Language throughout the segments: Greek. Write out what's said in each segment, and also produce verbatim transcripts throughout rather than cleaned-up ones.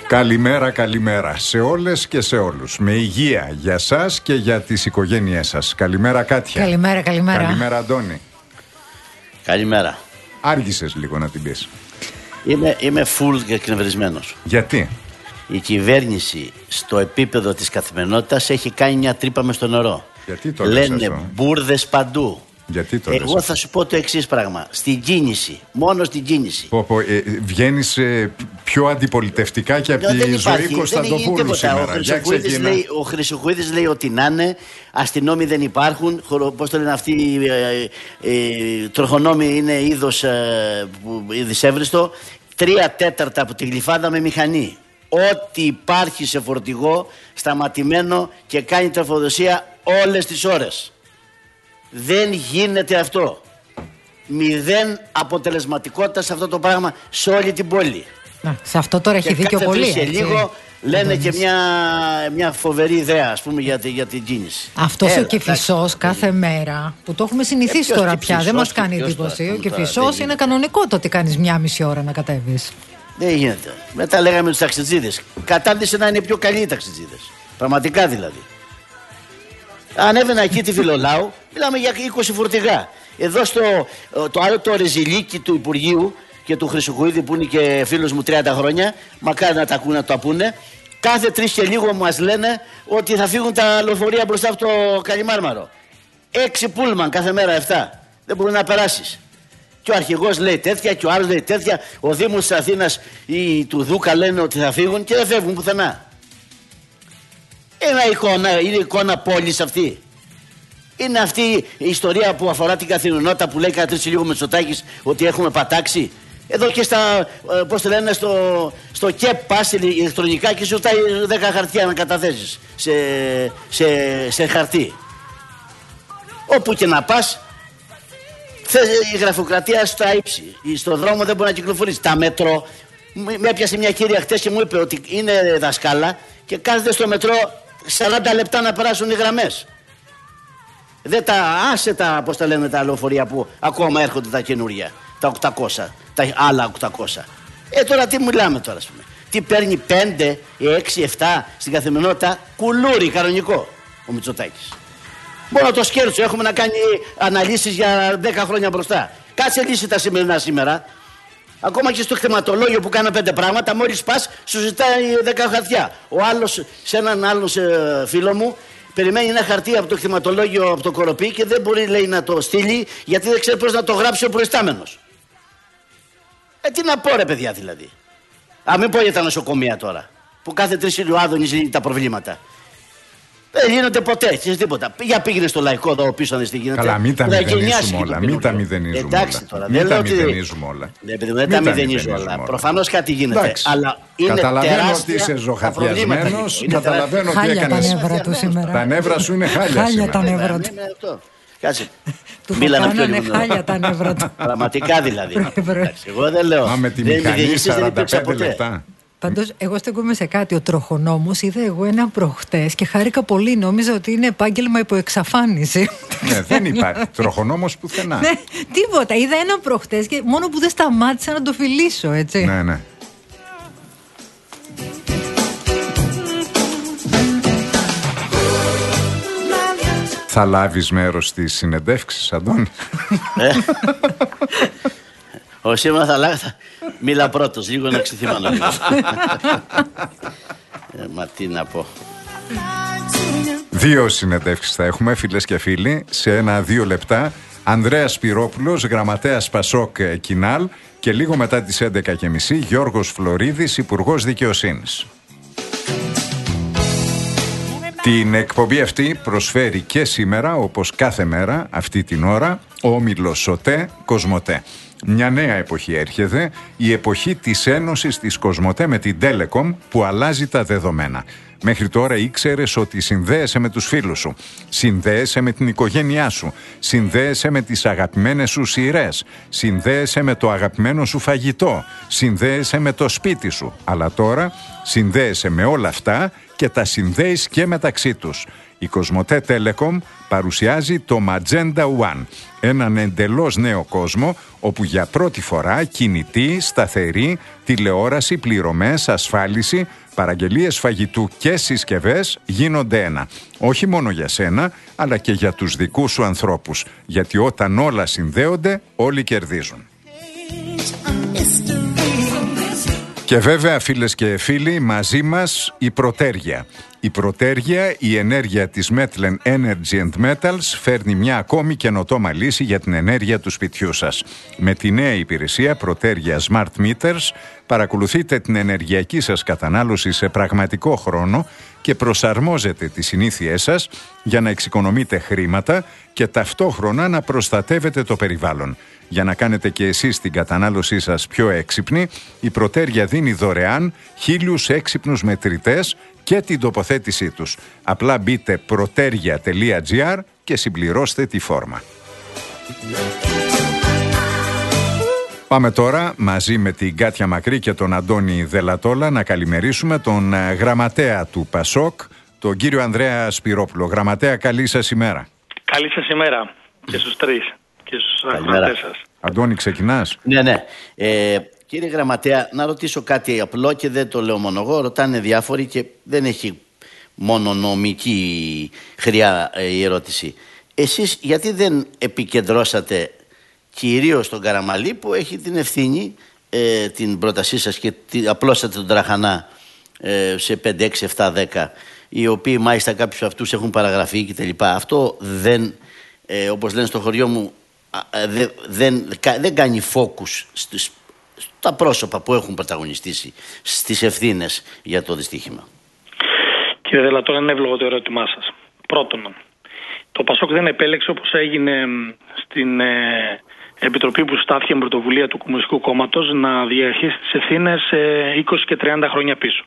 Καλημέρα, καλημέρα σε όλες και σε όλους. Με υγεία για σας και για τις οικογένειές σας. Καλημέρα Κάτια. Καλημέρα, καλημέρα. Καλημέρα Αντώνη. Καλημέρα. Άργησες λίγο να την πεις. Είμαι, είμαι full και εκνευρισμένος. Γιατί? Η κυβέρνηση στο επίπεδο της καθημερινότητας έχει κάνει μια τρύπα μες στο νερό. Γιατί το λες Λένε αυτό? μπουρδες παντού. Γιατί το Εγώ λες θα σου πω το εξής πράγμα. Στην κίνηση, μόνο στην κίνηση. Πω, πω, ε, βγαίνεις ε, πιο αντιπολιτευτικά και από No, τη ζωή Κωνσταντοπούλου σήμερα. Ο Χρυσοχοίδης λέει, ο Χρυσοχοίδης λέει ότι να είναι, αστυνόμοι δεν υπάρχουν, πώς το λένε αυτοί οι ε, ε, τροχονόμοι είναι είδος ε, δυσέβριστο. Τρία τέταρτα από τη Γλυφάδα με μηχανή. Ό,τι υπάρχει σε φορτηγό σταματημένο και κάνει τροφοδοσία όλες τις ώρες. Δεν γίνεται αυτό. Μηδέν αποτελεσματικότητα σε αυτό το πράγμα σε όλη την πόλη. Να, σε αυτό τώρα έχει δίκιο πολύ. Και λίγο λένε και μια, μια φοβερή ιδέα, ας πούμε, για, για την κίνηση. Αυτός Έλα, ο Κηφισός κάθε μέρα που το έχουμε συνηθίσει ε, τώρα πια, δεν μας κάνει εντύπωση. Ο Κηφισός είναι κανονικό το ότι κάνεις μια μισή ώρα να κατέβεις. Δεν γίνεται. Μετά λέγαμε τους ταξιτζίδες. Κατάντησε να είναι πιο καλοί οι ταξιτζίδες. Πραγματικά δηλαδή. Ανέβαινα εκεί τη Φιλολάου, μιλάμε για είκοσι φορτηγά. Εδώ στο το άλλο το ρεζιλίκι του Υπουργείου και του Χρυσοχοίδη που είναι και φίλος μου τριάντα χρόνια, μακάρι να τα ακούνε να το απούνε, κάθε τρεις και λίγο μας λένε ότι θα φύγουν τα λεωφορεία μπροστά από το Καλιμάρμαρο. Έξι πούλμαν κάθε μέρα, εφτά. Δεν μπορεί να περάσεις. Και ο αρχηγός λέει τέτοια και ο άλλος λέει τέτοια. Ο Δήμος της Αθήνας ή του Δούκα λένε ότι θα φύγουν και δεν φεύγουν πουθενά. Ένα εικόνα, είναι εικόνα πόλης αυτή. Είναι αυτή η ιστορία που αφορά την καθημερινότητα που λέει κατά τρεις λίγο Μητσοτάκης ότι έχουμε πατάξει. Εδώ και στα, πώς το λένε, στο, στο ΚΕΠ πας ηλεκτρονικά και σου φτάει δέκα χαρτιά να καταθέσεις σε, σε, σε χαρτί. Όπου και να πας, η γραφειοκρατία στα ύψη. Στον δρόμο δεν μπορεί να κυκλοφορήσει. Τα μετρό, με έπιασε μια κυρία χτες και μου είπε ότι είναι δασκάλα και κάθεται στο μετρό σαράντα λεπτά να περάσουν οι γραμμές. Δεν τα άσε τα, πώς τα λένε, τα λεωφορεία που ακόμα έρχονται τα καινούρια, τα οκτακόσια, τα άλλα οκτακόσια. Ε, τώρα τι μιλάμε τώρα, ας πούμε. Τι παίρνει πέντε, έξι, επτά στην καθημερινότητα, κουλούρι κανονικό ο Μητσοτάκης. Μόνο το σκέρτσο έχουμε να κάνει αναλύσεις για δέκα χρόνια μπροστά. Κάτσε λύσει τα σημερινά σήμερα. Ακόμα και στο κτηματολόγιο που κάνα πέντε πράγματα, μόλις πας, σου ζητάει δέκα χαρτιά. Ο άλλος, σε έναν άλλον φίλο μου, περιμένει ένα χαρτί από το κτηματολόγιο από το Κοροπή και δεν μπορεί, λέει, να το στείλει γιατί δεν ξέρει πώς να το γράψει ο προϊστάμενος. Ε, τι να πω, ρε παιδιά, δηλαδή. Α, μην πω για τα νοσοκομεία τώρα. Που κάθε τρεις ηλιοάδονες λύνει τα προβλήματα. Δεν γίνονται ποτέ και τίποτα. Για πήγαινε στο λαϊκό εδώ πίσω αν δεν γίνεται. Καλά, μην τα μηδενίζουμε όλα. Μην τα μηδενίζουμε όλα. Εντάξει τώρα, μην τα μηδενίζουμε όλα. Δεν τα μηδενίζουμε όλα. Προφανώς κάτι γίνεται. Εντάξει. Αλλά είναι καταλαβαίνω ότι είσαι ζωχαθιασμένος. Καταλαβαίνω τι έκανες. Τα νεύρα σου είναι χάλια. Χάλια τα νεύρα του. Κάτσε. Του κάνανε χάλια τα νεύρα του. Πραγματικά δηλαδή. Εγώ δεν λέω. Μα με τη μηχανή σαράντα πέντε λεπτά. Πάντως, εγώ στέκομαι σε κάτι. Ο τροχονόμος είδα εγώ έναν προχτές και χάρηκα πολύ. Νόμιζα ότι είναι επάγγελμα υπό εξαφάνιση. Ναι, δεν υπάρχει τροχονόμος πουθενά. Ναι, τίποτα. Είδα έναν προχτές και μόνο που δεν σταμάτησα να το φιλήσω, έτσι. Ναι, ναι. Θα λάβεις μέρος στις συνεντεύξεις, Αντώνη? Ο σήμερα θα λάβει, μίλα πρώτος, λίγο να ξεθυμάνω λίγο. ε, μα τι να πω. Δύο συνεντεύξεις θα έχουμε, φίλες και φίλοι, σε ένα-δύο λεπτά. Ανδρέας Σπυρόπουλος, γραμματέας Πασόκ Κινάλ, και λίγο μετά τις έντεκα και μισή Γιώργος Φλωρίδης, Υπουργός Δικαιοσύνης. Την εκπομπή αυτή προσφέρει και σήμερα, όπως κάθε μέρα, αυτή την ώρα, ο όμιλος ΣΟΤΕ Κοσμοτέ. Μια νέα εποχή έρχεται, η εποχή της ένωσης της Κοσμοτέ με την Telecom που αλλάζει τα δεδομένα. Μέχρι τώρα ήξερες ότι συνδέεσαι με τους φίλους σου, συνδέεσαι με την οικογένειά σου, συνδέεσαι με τις αγαπημένες σου σειρές, συνδέεσαι με το αγαπημένο σου φαγητό, συνδέεσαι με το σπίτι σου. Αλλά τώρα συνδέεσαι με όλα αυτά και τα συνδέεις και μεταξύ τους. Η Κοσμοτέ Telecom παρουσιάζει το Magenta One, έναν εντελώς νέο κόσμο όπου για πρώτη φορά κινητή, σταθερή, τηλεόραση, πληρωμές, ασφάλιση, παραγγελίες φαγητού και συσκευές γίνονται ένα. Όχι μόνο για σένα, αλλά και για τους δικούς σου ανθρώπους. Γιατί όταν όλα συνδέονται, όλοι κερδίζουν. Και βέβαια, φίλες και φίλοι, μαζί μας η Πρωτέργεια. Η Πρωτέργεια, η ενέργεια της Metlen Energy and Metals, φέρνει μια ακόμη καινοτόμα λύση για την ενέργεια του σπιτιού σας. Με τη νέα υπηρεσία Πρωτέργεια Smart Meters παρακολουθείτε την ενεργειακή σας κατανάλωση σε πραγματικό χρόνο και προσαρμόζετε τις συνήθειές σας για να εξοικονομείτε χρήματα και ταυτόχρονα να προστατεύετε το περιβάλλον. Για να κάνετε και εσείς την κατανάλωσή σας πιο έξυπνη, η Πρωτέργεια δίνει δωρεάν χίλιους έξυπνους μετρητές και την τοποθέτησή τους. Απλά μπείτε protergia τελεία gr και συμπληρώστε τη φόρμα. Πάμε τώρα μαζί με την Κάτια Μακρύ και τον Αντώνη Δελατόλα να καλημερίσουμε τον γραμματέα του ΠΑΣΟΚ, τον κύριο Ανδρέα Σπυρόπουλο. Γραμματέα, καλή σας ημέρα. Καλή σας ημέρα και στους τρεις και στους ακροατές σας. Αντώνη, ξεκινάς. Ναι, ναι. Ε, κύριε Γραμματέα, να ρωτήσω κάτι απλό και δεν το λέω μόνο εγώ, ρωτάνε διάφοροι και δεν έχει μόνο νομική χρειά ε, η ερώτηση. Εσείς γιατί δεν επικεντρώσατε κυρίως στον Καραμαλή που έχει την ευθύνη ε, την πρότασή σας και την, απλώσατε τον τραχανά ε, σε πέντε, έξι, επτά, δέκα, οι οποίοι μάλιστα κάποιους αυτούς έχουν παραγραφεί κτλ. Αυτό δεν, ε, όπως λένε στο χωριό μου, δεν, δεν, δεν κάνει focus στις, στα πρόσωπα που έχουν πρωταγωνιστήσει στις ευθύνες για το δυστύχημα. Κύριε Δελατόλα, είναι εύλογο το ερώτημά σας. Πρώτον, το ΠΑΣΟΚ δεν επέλεξε, όπως έγινε στην ε, Επιτροπή που στάθηκε με πρωτοβουλία του Κομμουνιστικού Κόμματος, να διαχειριστεί τις ευθύνες ε, είκοσι και τριάντα χρόνια πίσω.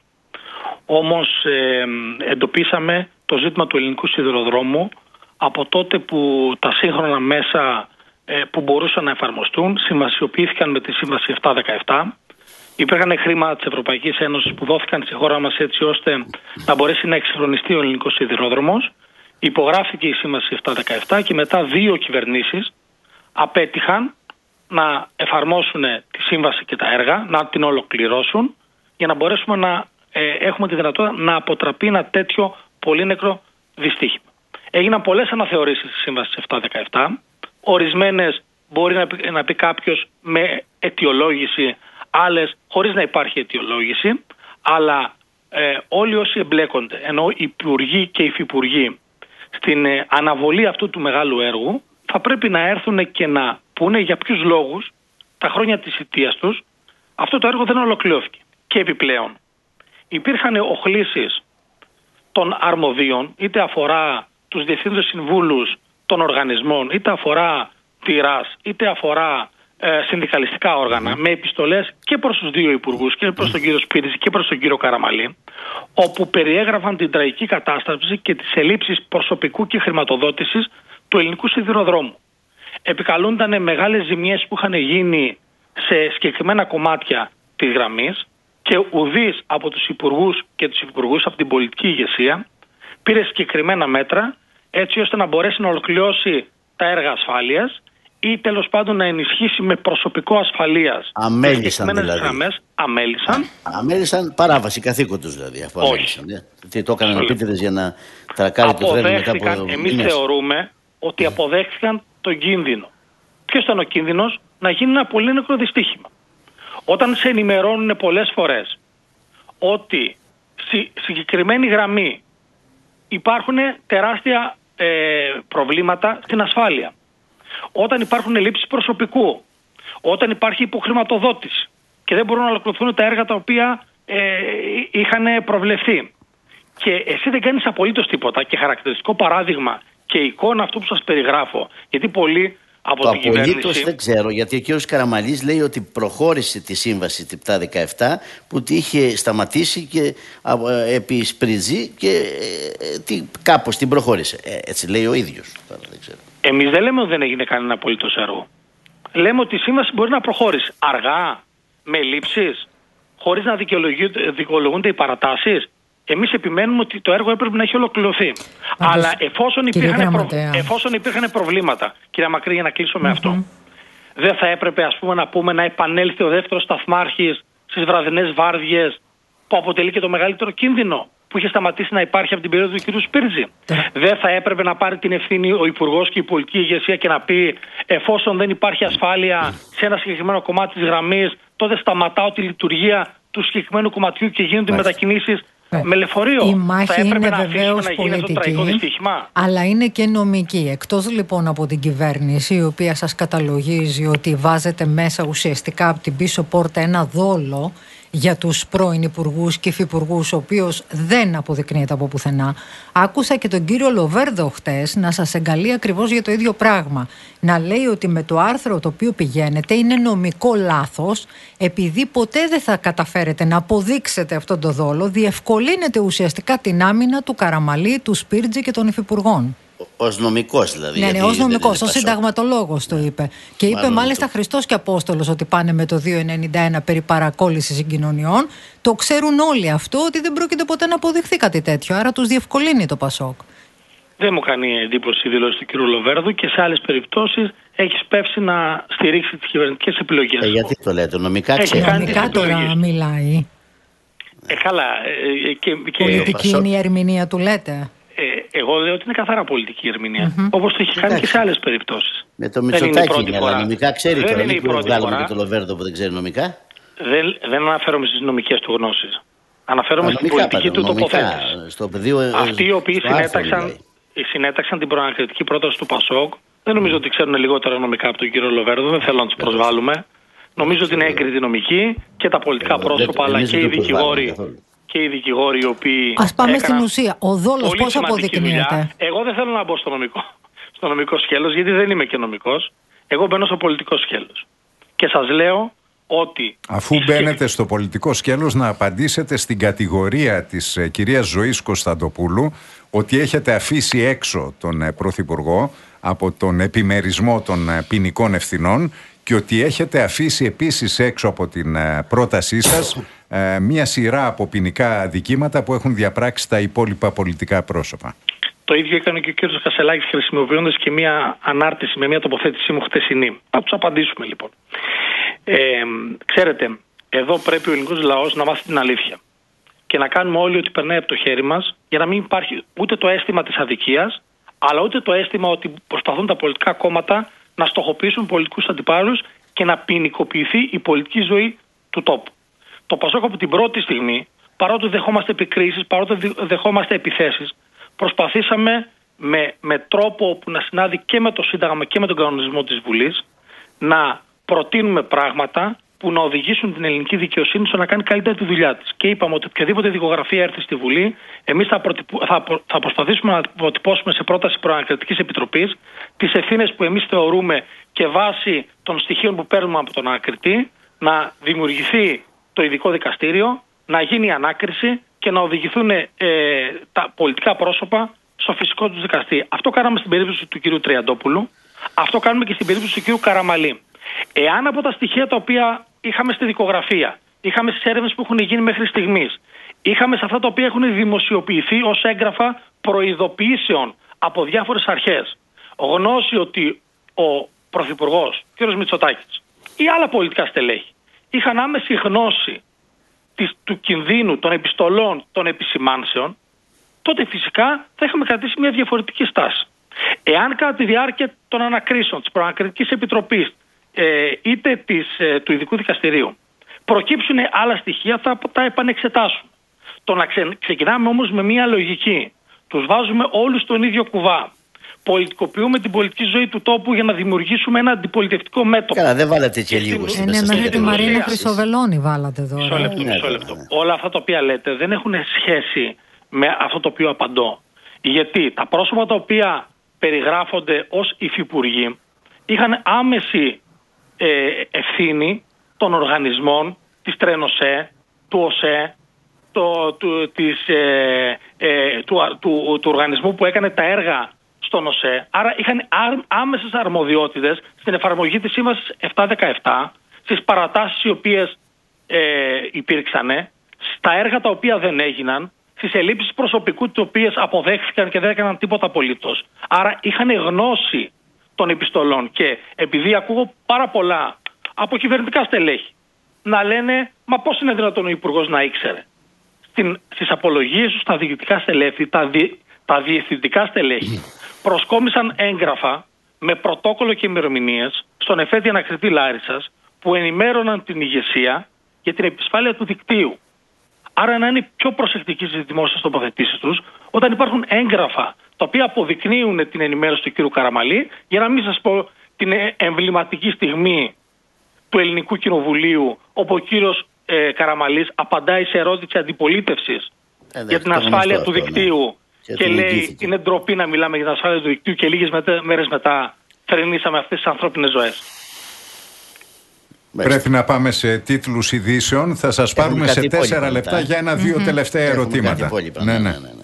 Όμως ε, εντοπίσαμε το ζήτημα του ελληνικού σιδηροδρόμου από τότε που τα σύγχρονα μέσα ε, που μπορούσαν να εφαρμοστούν συμβασιοποιήθηκαν με τη Σύμβαση επτακόσια δεκαεπτά. Υπήρχαν χρήματα της Ευρωπαϊκής Ένωσης που δόθηκαν στη χώρα μας έτσι ώστε να μπορέσει να εξυγχρονιστεί ο ελληνικός σιδηρόδρομος. Υπογράφηκε η Σύμβαση επτακόσια δεκαεπτά και μετά δύο κυβερνήσεις απέτυχαν να εφαρμόσουν τη σύμβαση και τα έργα, να την ολοκληρώσουν για να μπορέσουμε να ε, έχουμε τη δυνατότητα να αποτραπεί ένα τέτοιο πολύ νεκρό δυστύχημα. Έγιναν πολλές αναθεωρήσεις της Σύμβασης επτακόσια δεκαεπτά. Ορισμένες μπορεί να πει, να πει κάποιος με αιτιολόγηση, άλλες χωρίς να υπάρχει αιτιολόγηση, αλλά ε, όλοι όσοι εμπλέκονται, ενώ οι υπουργοί και οι υφυπουργοί, στην ε, αναβολή αυτού του μεγάλου έργου, θα πρέπει να έρθουν και να πούνε για ποιους λόγους τα χρόνια της θητείας τους αυτό το έργο δεν ολοκληρώθηκε. Και επιπλέον υπήρχαν οχλήσεις των αρμοδίων, είτε αφορά τους διευθύνοντες συμβούλους των οργανισμών, είτε αφορά τη ΡΑΣ, είτε αφορά ε, συνδικαλιστικά όργανα, με επιστολές και προς τους δύο υπουργούς, και προς τον κύριο Σπύριτζη και προς τον κύριο Καραμαλή, όπου περιέγραφαν την τραγική κατάσταση και τις ελλείψεις προσωπικού και χρηματοδότησης του ελληνικού σιδηροδρόμου. Επικαλούνταν μεγάλες ζημιές που είχαν γίνει σε συγκεκριμένα κομμάτια της γραμμής και ουδής από τους υπουργούς και τους υπουργούς από την πολιτική ηγεσία πήρε συγκεκριμένα μέτρα έτσι ώστε να μπορέσει να ολοκληρώσει τα έργα ασφάλειας ή τέλος πάντων να ενισχύσει με προσωπικό ασφαλείας. Αμέλησαν δηλαδή. Γραμμές, αμέλησαν. Α, αμέλησαν παράβαση καθήκοντος δηλαδή. Αφού αμέλησαν, ναι. Τι το έκαναν επίτηδες για να τρακάρει το φρένο μετά από... Εμείς θεωρούμε ότι αποδέχθηκαν τον κίνδυνο. Ποιος ήταν ο κίνδυνος? Να γίνει ένα πολύ νεκρό δυστύχημα. Όταν σε ενημερώνουν πολλές φορές ότι στη συγκεκριμένη γραμμή υπάρχουν τεράστια ε, προβλήματα στην ασφάλεια, όταν υπάρχουν ελλείψεις προσωπικού, όταν υπάρχει υποχρηματοδότηση και δεν μπορούν να ολοκληρωθούν τα έργα τα οποία ε, είχαν προβλεφθεί και εσύ δεν κάνεις απολύτως τίποτα, και χαρακτηριστικό παράδειγμα και εικόνα αυτό που σας περιγράφω, γιατί πολλοί από το την κυβέρνηση... απολύτως δεν ξέρω, γιατί ο κ. Καραμαλής λέει ότι προχώρησε τη σύμβαση του επτακόσια δεκαεπτά που τη είχε σταματήσει και ε, επί Σπριτζή και ε, τι, κάπως την προχώρησε. Ε, έτσι λέει ο ίδιος. Τώρα, δεν ξέρω. Εμείς δεν λέμε ότι δεν έγινε κανένα απολύτως έργο. Λέμε ότι η σύμβαση μπορεί να προχώρησε αργά, με ελλείψεις, χωρίς να δικαιολογούνται οι παρατάσεις. Εμείς επιμένουμε ότι το έργο έπρεπε να έχει ολοκληρωθεί. Πάντως, αλλά εφόσον υπήρχαν, προ... εφόσον υπήρχαν προβλήματα, κυρία Μακρύ, για να κλείσω με mm-hmm. αυτό, δεν θα έπρεπε, ας πούμε, να πούμε να επανέλθει ο δεύτερος σταθμάρχης στις βραδινές βάρδιες, που αποτελεί και το μεγαλύτερο κίνδυνο που είχε σταματήσει να υπάρχει από την περίοδο του κ. Σπίρτζη. Yeah. Δεν θα έπρεπε να πάρει την ευθύνη ο Υπουργός και η πολιτική ηγεσία και να πει, εφόσον δεν υπάρχει ασφάλεια σε ένα συγκεκριμένο κομμάτι της γραμμής, τότε σταματάω τη λειτουργία του συγκεκριμένου κομματιού και γίνονται μετακινήσεις yeah. με λεωφορείο. Η μάχη είναι βεβαίως πολιτική, αλλά είναι και νομική. Εκτός λοιπόν από την κυβέρνηση, η οποία σας καταλογίζει ότι βάζετε μέσα ουσιαστικά από την πίσω πόρτα ένα δόλο για τους πρώην υπουργούς και υφυπουργούς, ο οποίος δεν αποδεικνύεται από πουθενά. Άκουσα και τον κύριο Λοβέρδο χτες να σας εγκαλεί ακριβώς για το ίδιο πράγμα. Να λέει ότι με το άρθρο το οποίο πηγαίνετε είναι νομικό λάθος, επειδή ποτέ δεν θα καταφέρετε να αποδείξετε αυτόν τον δόλο, διευκολύνεται ουσιαστικά την άμυνα του Καραμαλή, του Σπίρτζη και των υφυπουργών. Ως νομικός δηλαδή. Ναι, ναι, ως νομικός, ως συνταγματολόγος το είπε. Και είπε Μάλλον μάλιστα το... Χριστός και Απόστολος ότι πάνε με το διακόσια ενενήντα ένα περί παρακόλλησης συγκοινωνιών. Το ξέρουν όλοι αυτό, ότι δεν πρόκειται ποτέ να αποδειχθεί κάτι τέτοιο. Άρα τους διευκολύνει το Πασόκ. Δεν μου κάνει εντύπωση η δήλωση του κ. Λοβέρδου και σε άλλες περιπτώσεις έχει σπεύσει να στηρίξει τις κυβερνητικές επιλογές. Ε, γιατί το λέτε, νομικά ξέρει. Νομικά τώρα μιλάει. Ε, καλά. Ε, και, και... Πολιτική είναι η ερμηνεία του, λέτε. Ε, εγώ λέω ότι είναι καθαρά πολιτική ερμηνεία. Mm-hmm. Όπως το έχει κάνει και σε άλλες περιπτώσεις. Με το Μητσοτάκη είναι, αλλά νομικά ξέρει τώρα. Μην βγάλουμε και το Λοβέρδο που δεν ξέρει νομικά. Δεν, δεν αναφέρομαι στις νομικές του γνώσεις. Αναφέρομαι στην πολιτική του τοποθέτηση. Αυτοί οι οποίοι συνέταξαν, συνέταξαν την προανακριτική πρόταση του Πασόκ, δεν νομίζω ότι ξέρουν λιγότερα νομικά από τον κύριο Λοβέρδο. Δεν θέλω να τους προσβάλλουμε. Νομίζω ότι είναι έγκριτη νομική και τα πολιτικά πρόσωπα, αλλά και οι δικηγόροι. Και οι δικηγόροι οι οποίοι. Ας πάμε στην ουσία. Ο δόλος πώς αποδεικνύεται? Εγώ δεν θέλω να μπω στο νομικό, στο νομικό σκέλος, γιατί δεν είμαι και νομικός. Εγώ μπαίνω στο πολιτικό σκέλος. Και σας λέω ότι. Αφού μπαίνετε στο πολιτικό σκέλος, να απαντήσετε στην κατηγορία της ε, κυρίας Ζωής Κωνσταντοπούλου ότι έχετε αφήσει έξω τον ε, Πρωθυπουργό από τον επιμερισμό των ε, ποινικών ευθυνών και ότι έχετε αφήσει επίσης έξω από την ε, πρότασή σας ε, μία σειρά από ποινικά αδικήματα που έχουν διαπράξει τα υπόλοιπα πολιτικά πρόσωπα. Το ίδιο έκανε και ο κ. Κασελάκης, χρησιμοποιώντας και μία ανάρτηση με μία τοποθέτησή μου χτεσινή. Να τους απαντήσουμε λοιπόν. Ε, ξέρετε, εδώ πρέπει ο ελληνικός λαός να μάθει την αλήθεια και να κάνουμε όλοι ό,τι περνάει από το χέρι μας για να μην υπάρχει ούτε το αίσθημα της αδικίας, αλλά ούτε το αίσθημα ότι προσπαθούν τα πολιτικά κόμματα να στοχοποιήσουν πολιτικούς αντιπάλους και να ποινικοποιηθεί η πολιτική ζωή του τόπου. Το Πασόκ από την πρώτη στιγμή, παρότι δεχόμαστε επικρίσεις, παρότι δεχόμαστε επιθέσεις, προσπαθήσαμε με, με τρόπο που να συνάδει και με το Σύνταγμα και με τον κανονισμό της Βουλής να προτείνουμε πράγματα που να οδηγήσουν την ελληνική δικαιοσύνη στο να κάνει καλύτερα τη δουλειά της. Και είπαμε ότι οποιαδήποτε δικογραφία έρθει στη Βουλή, εμείς θα, προτυπου... θα, προ... θα προσπαθήσουμε να αποτυπώσουμε σε πρόταση προανακριτικής επιτροπής τις ευθύνες που εμείς θεωρούμε και βάσει των στοιχείων που παίρνουμε από τον ανακριτή να δημιουργηθεί το ειδικό δικαστήριο, να γίνει η ανάκριση και να οδηγηθούν ε, τα πολιτικά πρόσωπα στο φυσικό τους δικαστή. Αυτό κάναμε στην περίπτωση του κ. Τριαντόπουλου, αυτό κάνουμε και στην περίπτωση του κ. Καραμαλή. Εάν από τα στοιχεία τα οποία είχαμε στη δικογραφία, είχαμε στις έρευνες που έχουν γίνει μέχρι στιγμής, είχαμε σε αυτά τα οποία έχουν δημοσιοποιηθεί ως έγγραφα προειδοποιήσεων από διάφορες αρχές, γνώση ότι ο Πρωθυπουργός, κ. Μητσοτάκης ή άλλα πολιτικά στελέχη είχαν άμεση γνώση της, του κινδύνου των επιστολών των επισημάνσεων, τότε φυσικά θα είχαμε κρατήσει μια διαφορετική στάση. Εάν κατά τη διάρκεια των ανακρίσεων της Προανακριτικής Επιτροπής ε, είτε της, ε, του Ειδικού Δικαστηρίου προκύψουν άλλα στοιχεία, θα τα επανεξετάσουμε. Το να ξε, ξεκινάμε όμως με μια λογική, τους βάζουμε όλους στον ίδιο κουβά, πολιτικοποιούμε την πολιτική ζωή του τόπου για να δημιουργήσουμε ένα αντιπολιτευτικό μέτωπο. Καλά, δεν βάλατε και λίγο στην ναι, μέχρι τη Μαρίνα Χρυσοβελώνη βάλατε εδώ. Μισό λεπτό, μισό λεπτό. Όλα αυτά τα οποία λέτε δεν έχουν σχέση με αυτό το οποίο απαντώ. Γιατί τα πρόσωπα τα οποία περιγράφονται ως υφυπουργοί είχαν άμεση ε, ευθύνη των οργανισμών της Τρένοσέ, του ΟΣΕ, το, του, της, ε, ε, του, του, του οργανισμού που έκανε τα έργα στον ΟΣΕ. Άρα είχαν άμεσες αρμοδιότητες στην εφαρμογή της Σύμβασης επτακόσια δεκαεπτά, στις παρατάσεις οι οποίες ε, υπήρξαν, στα έργα τα οποία δεν έγιναν, στις ελλείψεις προσωπικού, τις οποίες αποδέχθηκαν και δεν έκαναν τίποτα απολύτως. Άρα είχαν γνώση των επιστολών. Και επειδή ακούω πάρα πολλά από κυβερνητικά στελέχη να λένε, μα πώς είναι δυνατόν ο Υπουργός να ήξερε. Στην, στις απολογίες του στα διοικητικά στελέχη, τα, δι, τα διευθυντικά στελέχη προσκόμισαν έγγραφα με πρωτόκολλο και ημερομηνίες στον εφέτη ανακριτή Λάρισσας που ενημέρωναν την ηγεσία για την επισφάλεια του δικτύου. Άρα να είναι πιο προσεκτικοί στις δημόσιες τοποθετήσεις τους όταν υπάρχουν έγγραφα τα οποία αποδεικνύουν την ενημέρωση του κ. Καραμαλή, για να μην σας πω την εμβληματική στιγμή του Ελληνικού Κοινοβουλίου, όπου ο κύριος ε, Καραμαλής απαντάει σε ερώτηση αντιπολίτευσης ε, για την ασφάλεια του αυτό, δικτύου ναι. και, και λέει είναι ντροπή να μιλάμε για την ασφάλεια του δικτύου και λίγες μετα... μέρες μετά θρηνήσαμε αυτές τις ανθρώπινες ζωές. Πρέπει να πάμε σε τίτλους ειδήσεων. Θα σας πάρουμε σε τέσσερα λεπτά για ένα-δύο mm-hmm. τελευταία ερωτήματα. Ναι, ναι.